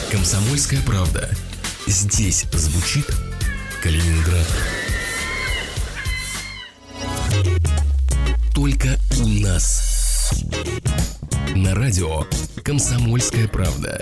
«Комсомольская правда». Здесь звучит Калининград. Только у нас. На радио «Комсомольская правда».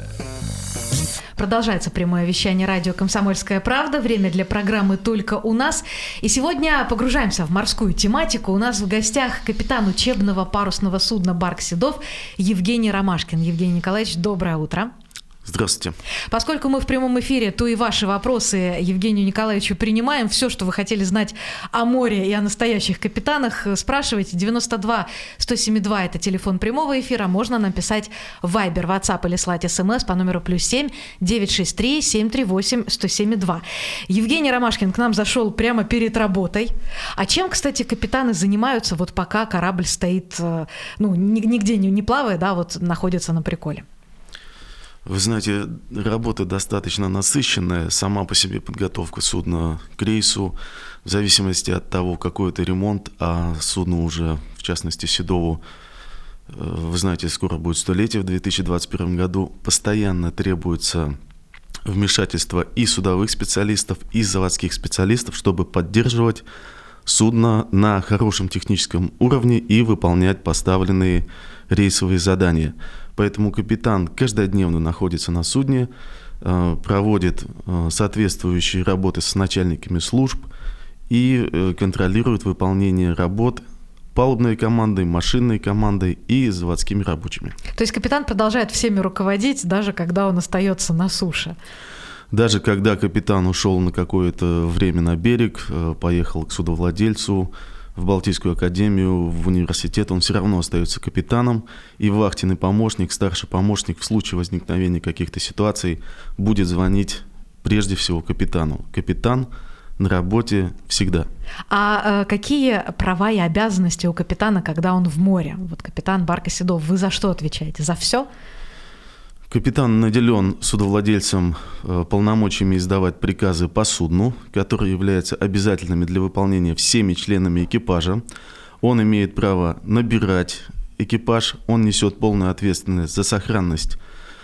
Продолжается прямое вещание радио «Комсомольская правда». Время для программы «Только у нас». И сегодня погружаемся в морскую тематику. У нас в гостях капитан учебного парусного судна «Барк Седов» Евгений Ромашкин. Евгений Николаевич, доброе утро. Здравствуйте. Поскольку мы в прямом эфире, то и ваши вопросы Евгению Николаевичу принимаем. Все, что вы хотели знать о море и о настоящих капитанах, спрашивайте. 92-107-2 – это телефон прямого эфира. Можно написать в Viber, WhatsApp или слать СМС по номеру +7 963 738 1072. Евгений Ромашкин к нам зашел прямо перед работой. А чем, кстати, капитаны занимаются, вот пока корабль стоит, нигде не плавает, да, вот находится на приколе? Вы знаете, работа достаточно насыщенная, сама по себе подготовка судна к рейсу, в зависимости от того, какой это ремонт, а судну уже, в частности, Седову, вы знаете, скоро будет 100-летие в 2021 году, постоянно требуется вмешательство и судовых специалистов, и заводских специалистов, чтобы поддерживать судно на хорошем техническом уровне и выполнять поставленные рейсовые задания. Поэтому капитан каждодневно находится на судне, проводит соответствующие работы с начальниками служб и контролирует выполнение работ палубной командой, машинной командой и заводскими рабочими. То есть капитан продолжает всеми руководить, даже когда он остается на суше? Даже когда капитан ушел на какое-то время на берег, поехал к судовладельцу, в Балтийскую академию, в университет, он все равно остается капитаном, и вахтенный помощник, старший помощник в случае возникновения каких-то ситуаций будет звонить прежде всего капитану. Капитан на работе всегда. А какие права и обязанности у капитана, когда он в море? Вот капитан Барка Седов, вы за что отвечаете? За все? Капитан наделен судовладельцем полномочиями издавать приказы по судну, которые являются обязательными для выполнения всеми членами экипажа. Он имеет право набирать экипаж, он несет полную ответственность за сохранность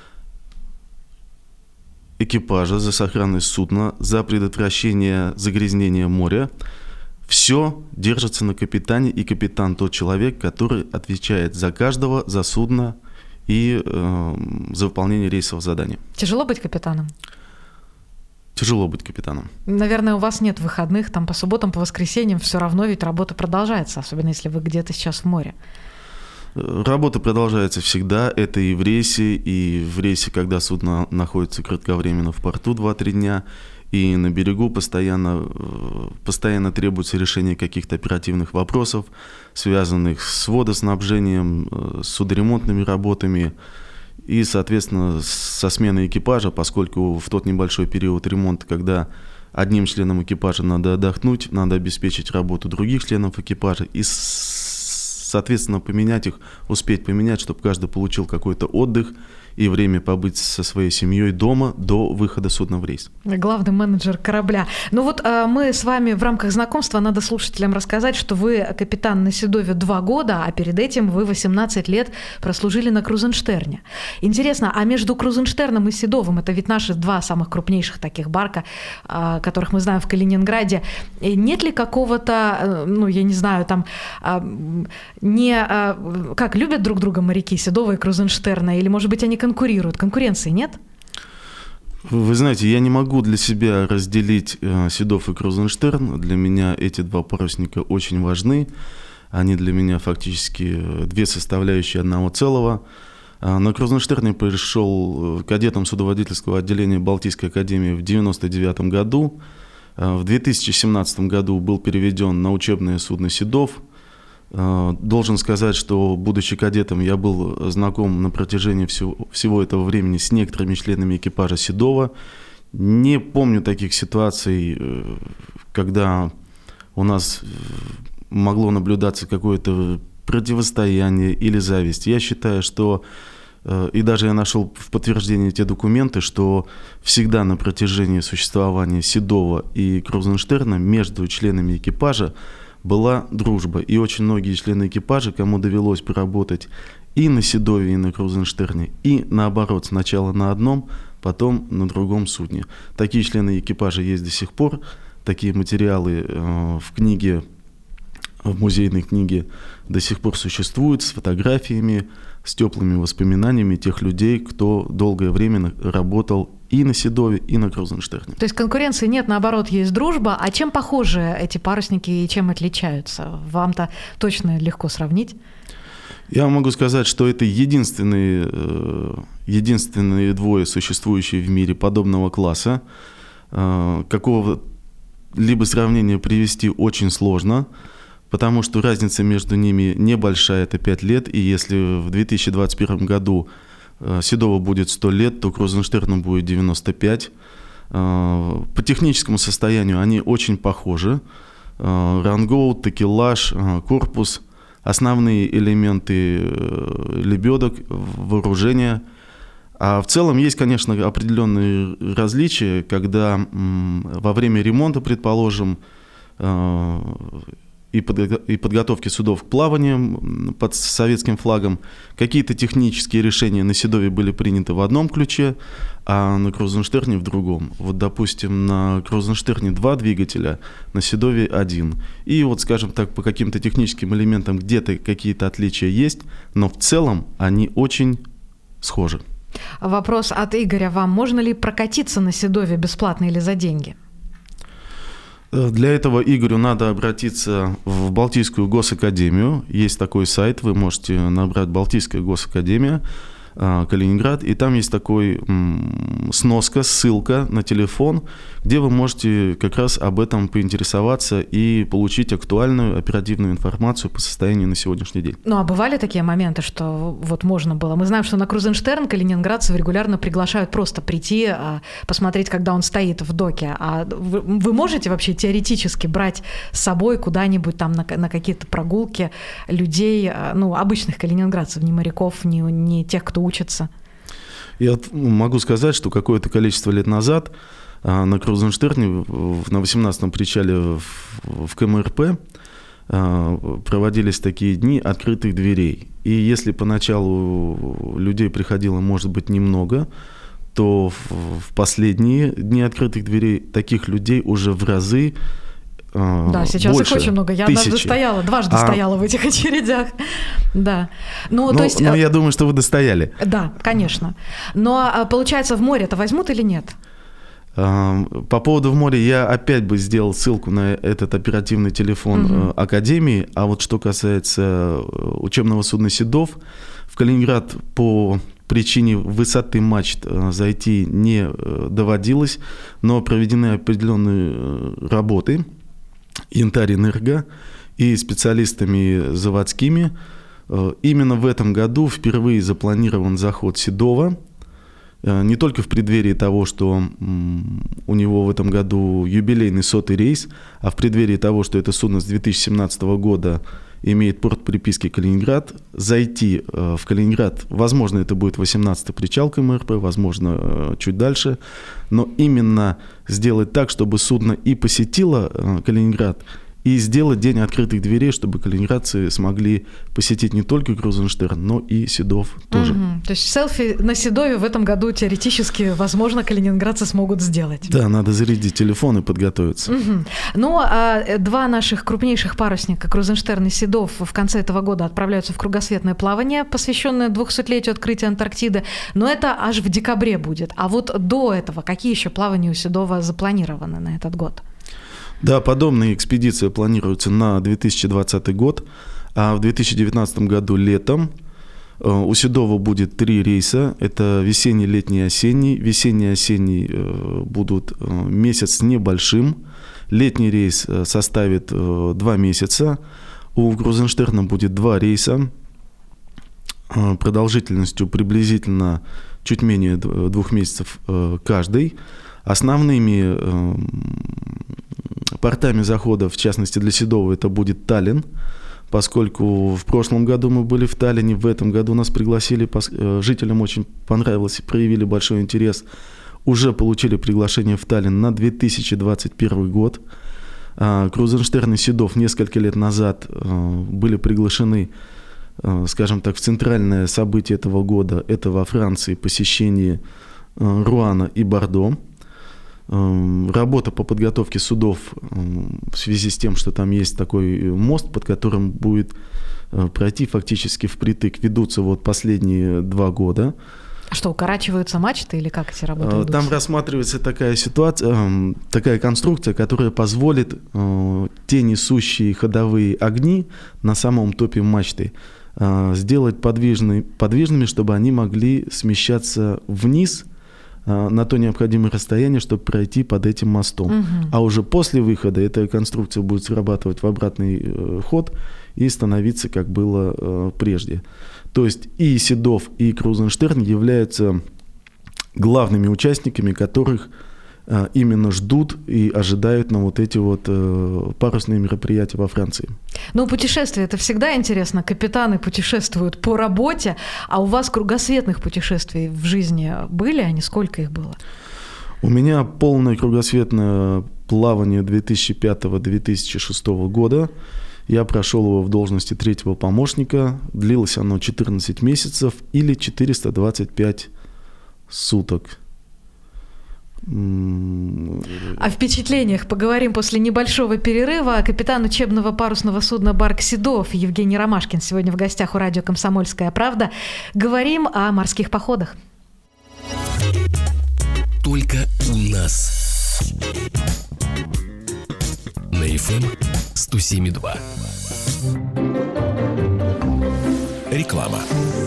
экипажа, за сохранность судна, за предотвращение загрязнения моря. Все держится на капитане, и капитан тот человек, который отвечает за каждого, за судно, и за выполнение рейсового задания. Тяжело быть капитаном? Тяжело быть капитаном. Наверное, у вас нет выходных, там по субботам, по воскресеньям все равно ведь работа продолжается, особенно если вы где-то сейчас в море. Работа продолжается всегда, это и в рейсе, когда судно находится кратковременно в порту 2-3 дня, и на берегу постоянно требуется решение каких-то оперативных вопросов, связанных с водоснабжением, с судоремонтными работами и, соответственно, со сменой экипажа, поскольку в тот небольшой период ремонта, когда одним членам экипажа надо отдохнуть, надо обеспечить работу других членов экипажа и, соответственно, успеть поменять, чтобы каждый получил какой-то отдых и время побыть со своей семьей дома до выхода судна в рейс. Главный менеджер корабля. Мы с вами в рамках знакомства, надо слушателям рассказать, что вы капитан на Седове 2 года, а перед этим вы 18 лет прослужили на Крузенштерне. Интересно, а между Крузенштерном и Седовым, это ведь наши 2 самых крупнейших таких барка, которых мы знаем в Калининграде, нет ли какого-то, как любят друг друга моряки Седова и Крузенштерна, или, может быть, они конкурируют? Конкуренции нет? Вы знаете, я не могу для себя разделить Седов и Крузенштерн. Для меня эти 2 парусника очень важны. Они для меня фактически 2 составляющие одного целого. На Крузенштерне пришел кадетом судоводительского отделения Балтийской академии в 1999 году. В 2017 году был переведен на учебное судно «Седов». Должен сказать, что, будучи кадетом, я был знаком на протяжении всего этого времени с некоторыми членами экипажа Седова. Не помню таких ситуаций, когда у нас могло наблюдаться какое-то противостояние или зависть. Я считаю, что, и даже я нашел в подтверждении те документы, что всегда на протяжении существования Седова и Крузенштерна между членами экипажа была дружба. И очень многие члены экипажа, кому довелось поработать и на Седове, и на Крузенштерне, и наоборот, сначала на одном, потом на другом судне. Такие члены экипажа есть до сих пор. Такие материалы в книге, в музейной книге до сих пор существуют с фотографиями, с теплыми воспоминаниями тех людей, кто долгое время работал и на Седове, и на Крузенштерне. То есть конкуренции нет, наоборот, есть дружба. А чем похожи эти парусники и чем отличаются? Вам-то точно легко сравнить. Я могу сказать, что это единственные двое, существующие в мире подобного класса. Какого-либо сравнения привести очень сложно, потому что разница между ними небольшая, это 5 лет, и если в 2021 году Седова будет 100 лет, то Крузенштерну будет 95. По техническому состоянию они очень похожи. Рангоут, такелаж, корпус, основные элементы лебедок, вооружения. А в целом есть, конечно, определенные различия, когда во время ремонта, предположим, и подготовки судов к плаванию под советским флагом, какие-то технические решения на Седове были приняты в одном ключе, а на Крузенштерне в другом. Вот, допустим, на Крузенштерне 2 двигателя, на Седове 1. И вот, скажем так, по каким-то техническим элементам где-то какие-то отличия есть, но в целом они очень схожи. Вопрос от Игоря вам. Можно ли прокатиться на Седове бесплатно или за деньги? Для этого Игорю надо обратиться в Балтийскую госакадемию. Есть такой сайт, вы можете набрать «Балтийская госакадемия», Калининград, и там есть такой сноска, ссылка на телефон, где вы можете как раз об этом поинтересоваться и получить актуальную, оперативную информацию по состоянию на сегодняшний день. Ну, а бывали такие моменты, что вот можно было? Мы знаем, что на Крузенштерн калининградцев регулярно приглашают просто прийти, посмотреть, когда он стоит в доке. А вы можете вообще теоретически брать с собой куда-нибудь там на какие-то прогулки людей, ну, обычных калининградцев, не моряков, не тех, кто учится? Я могу сказать, что какое-то количество лет назад на Крузенштерне на 18-м причале в КМРП проводились такие дни открытых дверей. И если поначалу людей приходило, может быть, немного, то в последние дни открытых дверей таких людей уже в разы да, сейчас больше, их очень много. Я дважды стояла в этих очередях. Да. Но я думаю, что вы достояли. Да, конечно. Но получается, в море-то возьмут или нет? По поводу в море я опять бы сделал ссылку на этот оперативный телефон Академии. А вот что касается учебного судна «Седов», в Калининград по причине высоты мачт зайти не доводилось, но проведены определенные работы Янтарь-Энерго и специалистами заводскими. Именно в этом году впервые запланирован заход Седова, не только в преддверии того, что у него в этом году юбилейный 100-й рейс, а в преддверии того, что это судно с 2017 года имеет порт приписки Калининград, зайти в Калининград, возможно, это будет 18-й причал КМРП, возможно, чуть дальше, но именно сделать так, чтобы судно и посетило Калининград, и сделать день открытых дверей, чтобы калининградцы смогли посетить не только Крузенштерн, но и Седов тоже. То есть селфи на Седове в этом году теоретически, возможно, калининградцы смогут сделать. Да, надо зарядить телефон и подготовиться. Ну, два наших крупнейших парусника, Крузенштерн и Седов, в конце этого года отправляются в кругосветное плавание, посвященное 200-летию открытия Антарктиды, но это аж в декабре будет. А вот до этого какие еще плавания у Седова запланированы на этот год? Да, подобная экспедиция планируется на 2020 год, а в 2019 году летом у Седова будет 3 рейса. Это весенний, летний, осенний. Весенний, осенний будут месяц с небольшим. Летний рейс составит 2 месяца. У Крузенштерна будет 2 рейса продолжительностью приблизительно чуть менее 2 месяцев каждый. Основными портами захода, в частности для Седова, это будет Таллин, поскольку в прошлом году мы были в Таллине, в этом году нас пригласили, жителям очень понравилось, проявили большой интерес, уже получили приглашение в Таллин на 2021 год. Крузенштерн и Седов несколько лет назад были приглашены, скажем так, в центральное событие этого года, это во Франции посещение Руана и Бордо. Работа по подготовке судов в связи с тем, что там есть такой мост, под которым будет пройти фактически впритык, ведутся вот последние 2 года. Что, укорачиваются мачты или как эти работы ведутся? Там рассматривается такая ситуация, такая конструкция, которая позволит те несущие ходовые огни на самом топе мачты сделать подвижными, чтобы они могли смещаться вниз на то необходимое расстояние, чтобы пройти под этим мостом. А уже после выхода эта конструкция будет срабатывать в обратный ход и становиться, как было прежде. То есть и Седов, и Крузенштерн являются главными участниками, которых именно ждут и ожидают на вот эти вот парусные мероприятия во Франции. Ну, путешествия — это всегда интересно. Капитаны путешествуют по работе, а у вас кругосветных путешествий в жизни были они? Сколько их было? У меня полное кругосветное плавание 2005-2006 года. Я прошел его в должности 3-го помощника. Длилось оно 14 месяцев или 425 суток. О впечатлениях поговорим после небольшого перерыва. Капитан учебного парусного судна «Барк Седов» Евгений Ромашкин сегодня в гостях у радио «Комсомольская правда». Говорим о морских походах. Только у нас. На FM 107.2. Реклама.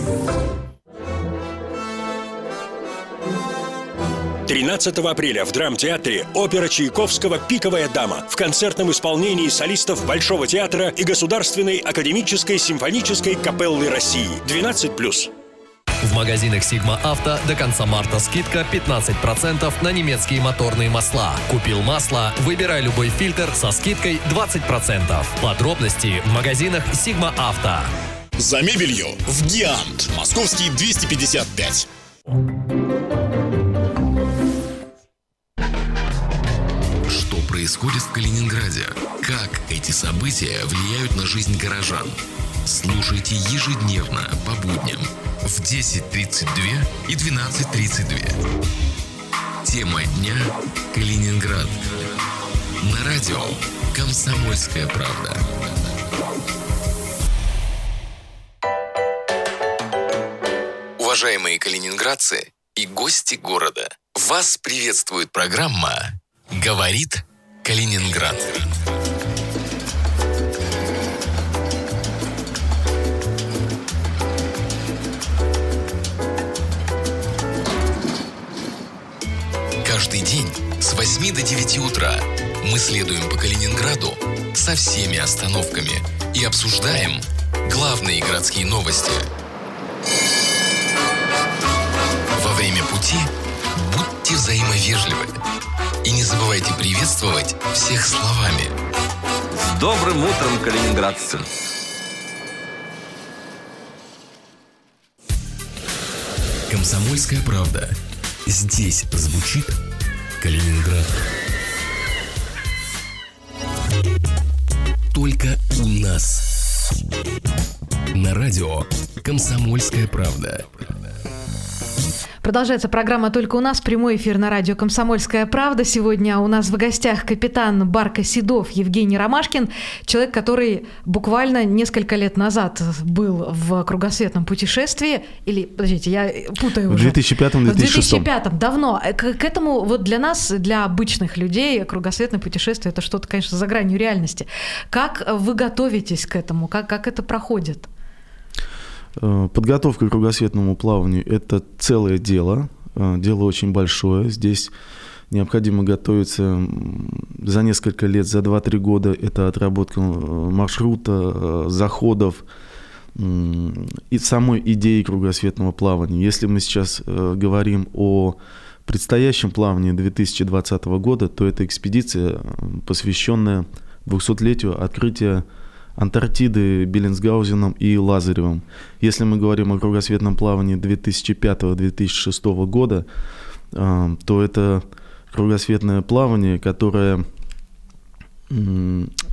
13 апреля в драмтеатре опера Чайковского «Пиковая дама» в концертном исполнении солистов Большого театра и Государственной академической симфонической капеллы России. 12+. В магазинах «Сигма Авто» до конца марта скидка 15% на немецкие моторные масла. Купил масло, выбирай любой фильтр со скидкой 20%. Подробности в магазинах «Сигма Авто». За мебелью в «Гиант». Московский 255. Что происходит в Калининграде? Как эти события влияют на жизнь горожан? Слушайте ежедневно по будням в 10:32 и 12:32. Тема дня – Калининград. На радио «Комсомольская правда». Уважаемые калининградцы и гости города, вас приветствует программа «Говорит Калининград». Каждый день с 8 до 9 утра мы следуем по Калининграду со всеми остановками и обсуждаем главные городские новости. Во время пути будьте взаимовежливы и не забывайте приветствовать всех словами. С добрым утром, калининградцы! «Комсомольская правда». Здесь звучит Калининград. Только у нас. На радио «Комсомольская правда». Продолжается программа «Только у нас». Прямой эфир на радио «Комсомольская правда». Сегодня у нас в гостях капитан барка «Седов» Евгений Ромашкин. Человек, который буквально несколько лет назад был в кругосветном путешествии. Или, подождите, я путаю уже. В 2005-2006. В 2005-м, давно. К этому вот для нас, для обычных людей, кругосветное путешествие – это что-то, конечно, за гранью реальности. Как вы готовитесь к этому? Как это проходит? Подготовка к кругосветному плаванию – это целое дело, дело очень большое. Здесь необходимо готовиться за несколько лет, за 2-3 года. Это отработка маршрута, заходов и самой идеи кругосветного плавания. Если мы сейчас говорим о предстоящем плавании 2020 года, то это экспедиция, посвященная 200-летию открытия Антарктиды Беллинсгаузеном и Лазаревым. Если мы говорим о кругосветном плавании 2005-2006 года, то это кругосветное плавание, которое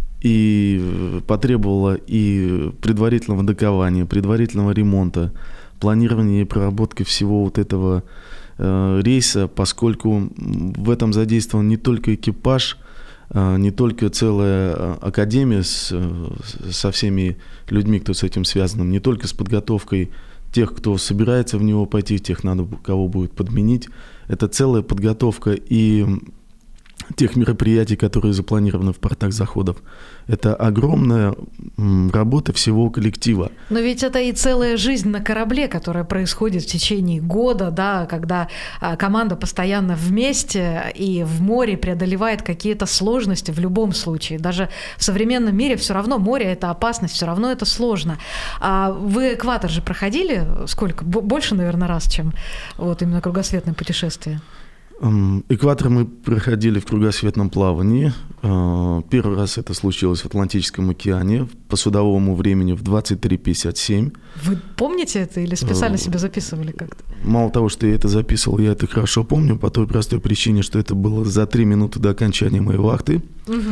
и потребовало и предварительного докования, предварительного ремонта, планирования и проработки всего вот этого рейса, поскольку в этом задействован не только экипаж, не только целая академия со всеми людьми, кто с этим связан, не только с подготовкой тех, кто собирается в него пойти, тех, кого будет подменить. Это целая подготовка и тех мероприятий, которые запланированы в портах заходов. Это огромная работа всего коллектива. Но ведь это и целая жизнь на корабле, которая происходит в течение года, да, когда команда постоянно вместе и в море преодолевает какие-то сложности в любом случае. Даже в современном мире все равно море — это опасность, все равно это сложно. А вы экватор же проходили сколько? Больше, наверное, раз, чем вот именно кругосветное путешествие? Экватор мы проходили в кругосветном плавании. Первый раз это случилось в Атлантическом океане по судовому времени в 23:57. Вы помните это или специально себе записывали как-то? Мало того, что я это записывал, я это хорошо помню по той простой причине, что это было за 3 минуты до окончания моей вахты.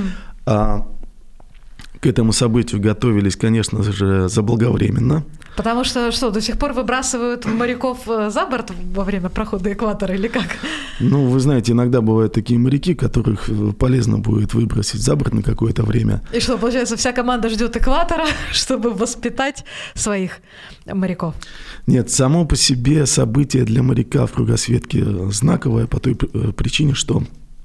А к этому событию готовились, конечно же, заблаговременно. Потому что до сих пор выбрасывают моряков за борт во время прохода экватора или как? Ну, вы знаете, иногда бывают такие моряки, которых полезно будет выбросить за борт на какое-то время. И что, получается, вся команда ждет экватора, чтобы воспитать своих моряков? Нет, само по себе событие для моряка в кругосветке знаковое по той причине, что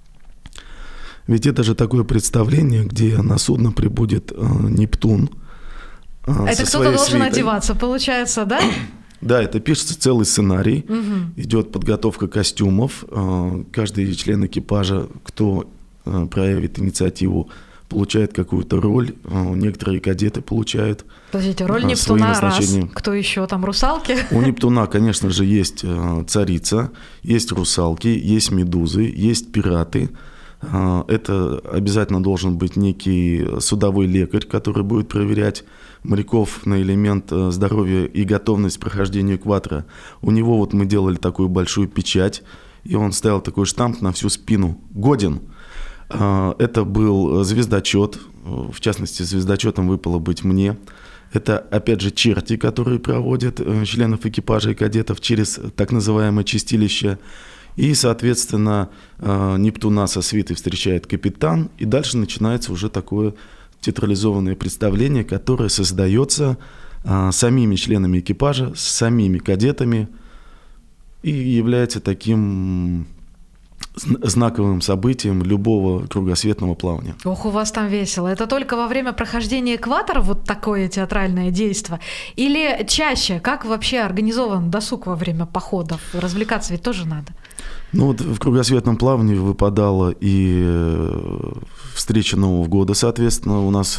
ведь это же такое представление, где на судно прибудет Нептун. Это кто-то должен одеваться, получается, да? Да, это пишется целый сценарий, идет подготовка костюмов. Каждый член экипажа, кто проявит инициативу, получает какую-то роль. Некоторые кадеты получают. Подождите, роль Нептуна раз. Кто еще там, русалки? У Нептуна, конечно же, есть царица, есть русалки, есть медузы, есть пираты. Это обязательно должен быть некий судовой лекарь, который будет проверять моряков на элемент здоровья и готовность к прохождению экватора. У него вот мы делали такую большую печать, и он ставил такой штамп на всю спину. Годен. Это был звездочет, в частности, звездочетом выпало быть мне. Это, опять же, черти, которые проводят членов экипажа и кадетов через так называемое чистилище. И, соответственно, Нептуна со свитой встречает капитан, и дальше начинается уже такое театрализованное представление, которое создается самими членами экипажа, с самими кадетами, и является таким знаковым событием любого кругосветного плавания. Ох, у вас там весело. Это только во время прохождения экватора вот такое театральное действо? Или чаще? Как вообще организован досуг во время походов? Развлекаться ведь тоже надо. Ну вот в кругосветном плавании выпадала и встреча Нового года, соответственно, у нас,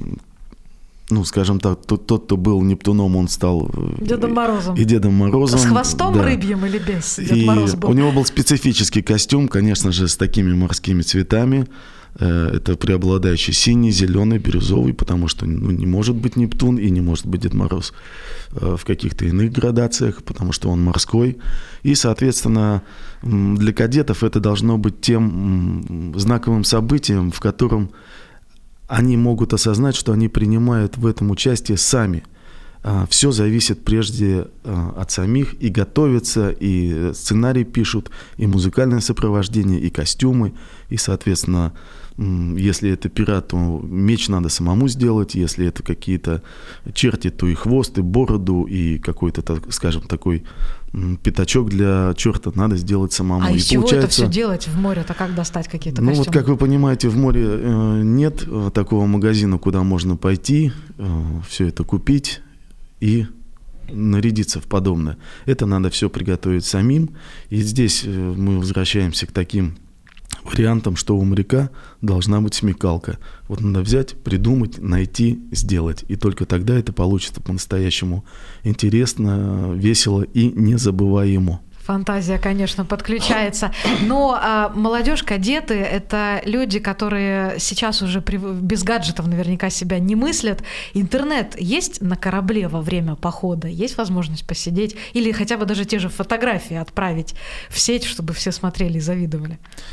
ну, скажем так, тот, кто был Нептуном, он стал Дедом Морозом. И Дедом Морозом. С хвостом, да, рыбьим или без? Дед Мороз был. У него был специфический костюм, конечно же, с такими морскими цветами. Это преобладающий синий, зеленый, бирюзовый, потому что не может быть Нептун и не может быть Дед Мороз в каких-то иных градациях, потому что он морской. И, соответственно, для кадетов это должно быть тем знаковым событием, в котором они могут осознать, что они принимают в этом участие сами. Все зависит прежде от самих, и готовятся, и сценарий пишут, и музыкальное сопровождение, и костюмы, и, соответственно, если это пират, то меч надо самому сделать, если это какие-то черти, то и хвост, и бороду, и какой-то, скажем, такой пятачок для черта надо сделать самому. А из чего это все делать в море-то? Как достать какие-то костюмы? Ну вот, как вы понимаете, в море нет такого магазина, куда можно пойти, все это купить и нарядиться в подобное. Это надо все приготовить самим. И здесь мы возвращаемся к таким вариантам, что у моряка должна быть смекалка. Вот надо взять, придумать, найти, сделать. И только тогда это получится по-настоящему интересно, весело и незабываемо. Фантазия, конечно, подключается. Но молодежь, кадеты — это люди, которые сейчас уже без гаджетов наверняка себя не мыслят. Интернет есть на корабле во время похода? Есть возможность посидеть? Или хотя бы даже те же фотографии отправить в сеть, чтобы все смотрели и завидовали?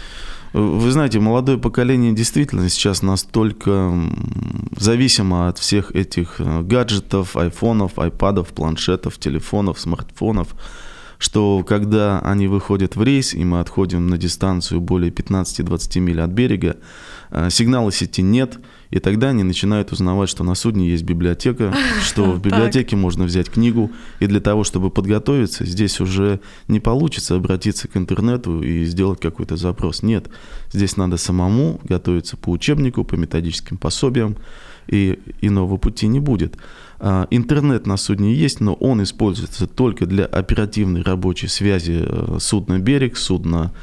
Вы знаете, молодое поколение действительно сейчас настолько зависимо от всех этих гаджетов, айфонов, айпадов, планшетов, телефонов, смартфонов, что когда они выходят в рейс, и мы отходим на дистанцию более 15-20 миль от берега, сигнала сети нет, и тогда они начинают узнавать, что на судне есть библиотека, что в библиотеке можно взять книгу, и для того, чтобы подготовиться, здесь уже не получится обратиться к интернету и сделать какой-то запрос. Нет, здесь надо самому готовиться по учебнику, по методическим пособиям, и иного пути не будет. Интернет на судне есть, но он используется только для оперативной рабочей связи судно-берег, судно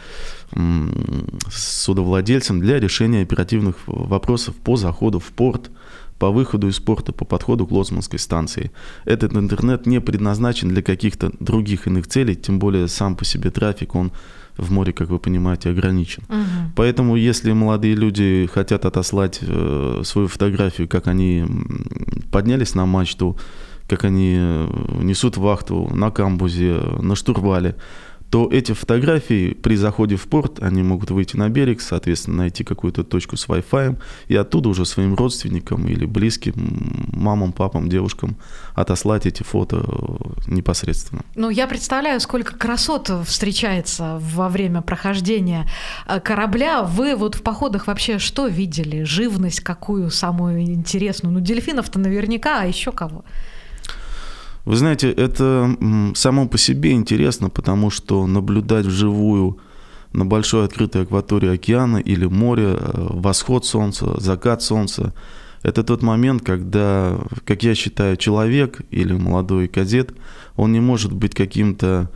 с судовладельцем для решения оперативных вопросов по заходу в порт, по выходу из порта, по подходу к лоцманской станции. Этот интернет не предназначен для каких-то других иных целей, тем более сам по себе трафик, он в море, как вы понимаете, ограничен. Поэтому, если молодые люди хотят отослать свою фотографию, как они поднялись на мачту, как они несут вахту на камбузе, на штурвале, то эти фотографии при заходе в порт, они могут выйти на берег, соответственно, найти какую-то точку с Wi-Fi, и оттуда уже своим родственникам или близким, мамам, папам, девушкам отослать эти фото непосредственно. Ну, я представляю, сколько красот встречается во время прохождения корабля. Вы вот в походах вообще что видели? Живность какую самую интересную? Ну, дельфинов-то наверняка, а еще кого? Вы знаете, это само по себе интересно, потому что наблюдать вживую на большой открытой акватории океана или моря восход солнца, закат солнца – это тот момент, когда, как я считаю, человек или молодой кадет, он не может быть каким-то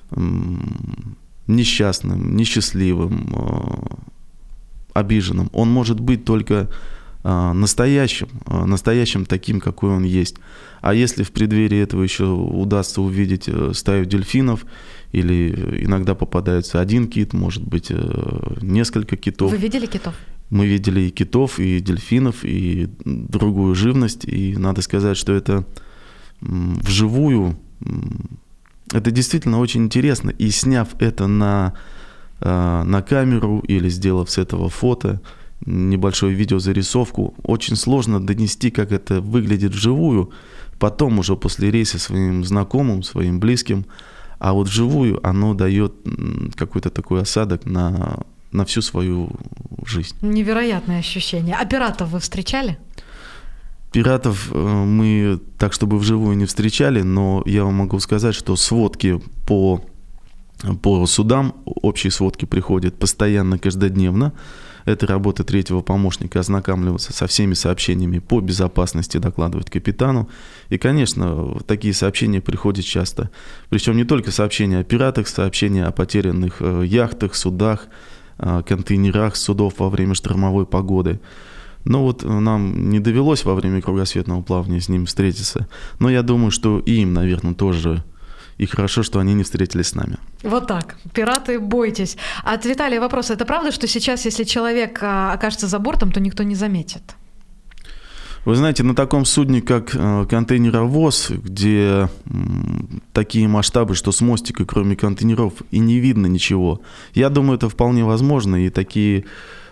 несчастным, несчастливым, обиженным. Он может быть только настоящим таким, какой он есть. А если в преддверии этого еще удастся увидеть стаю дельфинов, или иногда попадается один кит, может быть, несколько китов. Вы видели китов? Мы видели и китов, и дельфинов, и другую живность. И надо сказать, что это вживую, это действительно очень интересно. И сняв это на камеру или сделав с этого фото, небольшую видеозарисовку, очень сложно донести, как это выглядит вживую, потом уже после рейса своим знакомым, своим близким, а вот вживую оно дает какой-то такой осадок на всю свою жизнь. Невероятное ощущение. А пиратов вы встречали? Пиратов мы так, чтобы вживую не встречали, но я вам могу сказать, что сводки по судам, общие сводки приходят постоянно, каждодневно. Это работа третьего помощника, ознакомливаться со всеми сообщениями по безопасности, докладывать капитану. И, конечно, такие сообщения приходят часто. Причем не только сообщения о пиратах, сообщения о потерянных яхтах, судах, контейнерах судов во время штормовой погоды. Но вот нам не довелось во время кругосветного плавания с ним встретиться. Но я думаю, что и им, наверное, тоже... И хорошо, что они не встретились с нами. Вот так. Пираты, бойтесь. От Виталия вопрос. Это правда, что сейчас, если человек окажется за бортом, то никто не заметит? Вы знаете, на таком судне, как контейнеровоз, где такие масштабы, что с мостика, кроме контейнеров, и не видно ничего, я думаю, это вполне возможно. И такие...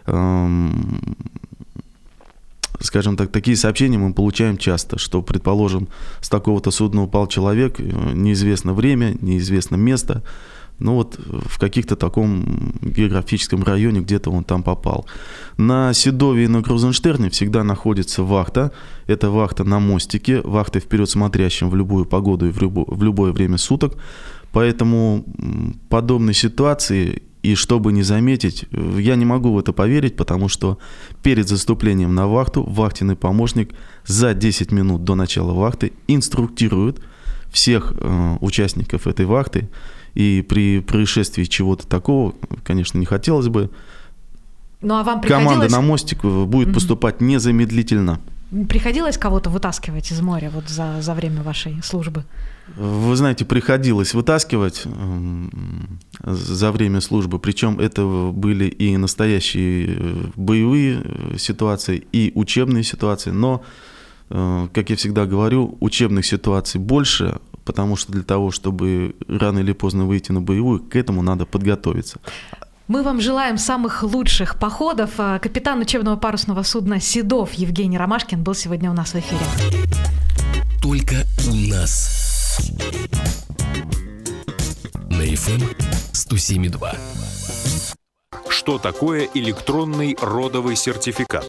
скажем так, такие сообщения мы получаем часто, что, предположим, с такого-то судна упал человек, неизвестно время, неизвестно место, но вот в каких-то таком географическом районе где-то он там попал. На Седове и на Крузенштерне всегда находится вахта. Это вахта на мостике, вахта вперед смотрящим в любую погоду и в любое время суток. Поэтому подобной ситуации... И чтобы не заметить, я не могу в это поверить, потому что перед заступлением на вахту вахтенный помощник за 10 минут до начала вахты инструктирует всех участников этой вахты. И при происшествии чего-то такого, конечно, не хотелось бы, ну, а вам команда на мостик будет поступать незамедлительно. Приходилось кого-то вытаскивать из моря вот за время вашей службы? Вы знаете, приходилось вытаскивать за время службы, причем это были и настоящие боевые ситуации, и учебные ситуации, но, как я всегда говорю, учебных ситуаций больше, потому что для того, чтобы рано или поздно выйти на боевую, к этому надо подготовиться. Мы вам желаем самых лучших походов. Капитан учебного парусного судна «Седов» Евгений Ромашкин был сегодня у нас в эфире. Только у нас. На FM 107,2. Что такое электронный родовый сертификат?